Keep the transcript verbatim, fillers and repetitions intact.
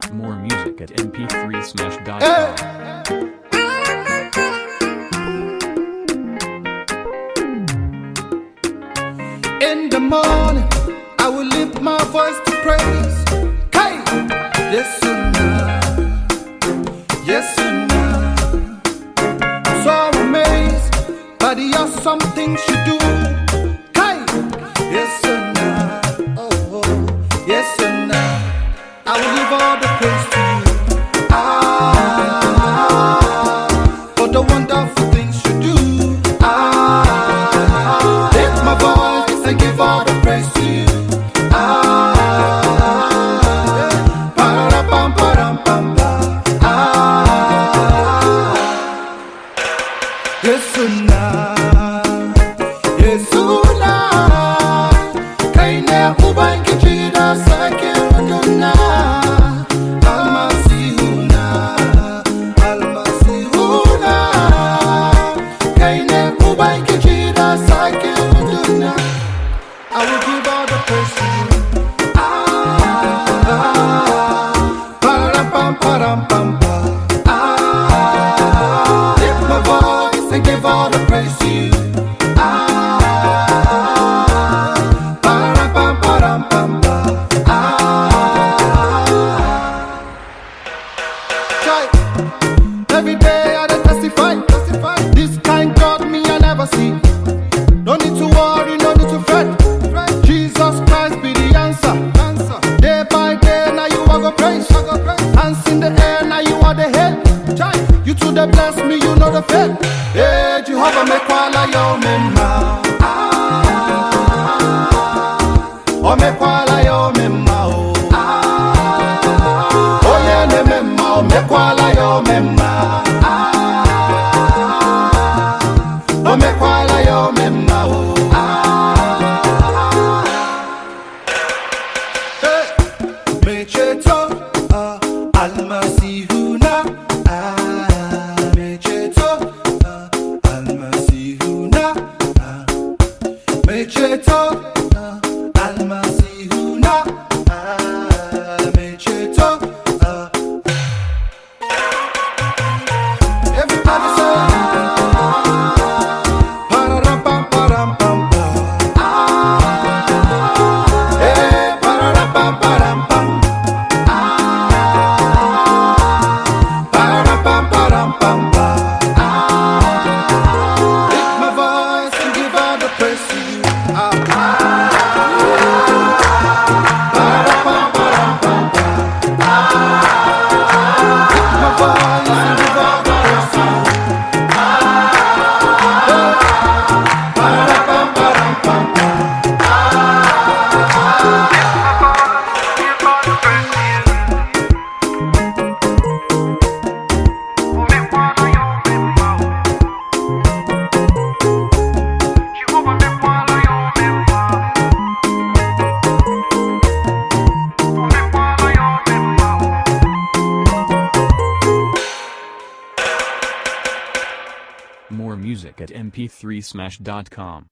More music at m p three smash dot com. In the morning, I will lift my voice to praise. Hey, yes and yes and I'm so amazed by the awesome things you do. Hey, yes and oh, oh, yes and I will give all the praise to you. Ah, for the wonderful things you do. Ah, lift my voice and give all the praise to you. Ah, pa-ra-pam, pa-ram, pam, pam. Ah, Yesuna, Yesuna, kaine ubangiji da sake waduna. Almasihuna, Almasihuna, kaine ubangiji da sake waduna. I will give all the praise to you. Ah, pa-ram, pa-ram, pam, pam. Ah, lift my voice and give all the praise to you. Ah, pa-ram, pam, pa-ram, pam, pam. Ah, Joy. Every day I dey testify, testify. This kind God me I never see. No need to worry, no need to fret. Jesus Christ be the answer. answer. Day by day, now you are go praise. Hands in the air, now you are the head. You to the bless me, you know the faith. Hey, Jehovah, me kwala yo me ma. Ah, oh me kwala yo me ma oh. Ah, oh yeah ne me ma oh me kwala yo me ma. Ah, oh me kwala yo me ma oh. Mecheto, ah, Almasihuna, ah, Mecheto, ah, Almasihuna, ah, Mecheto, ah, Almasihuna, ah, Mecheto, ah. Everybody say, pa-ra-ram-pam, pa-ram-pam, pam. Hey, pa-ra-ram-pam, pa-ram-pam. Lift my voice and give all the praise to you. Ah. Lift my voice and give all the praise to you. More music at m p three smash dot com.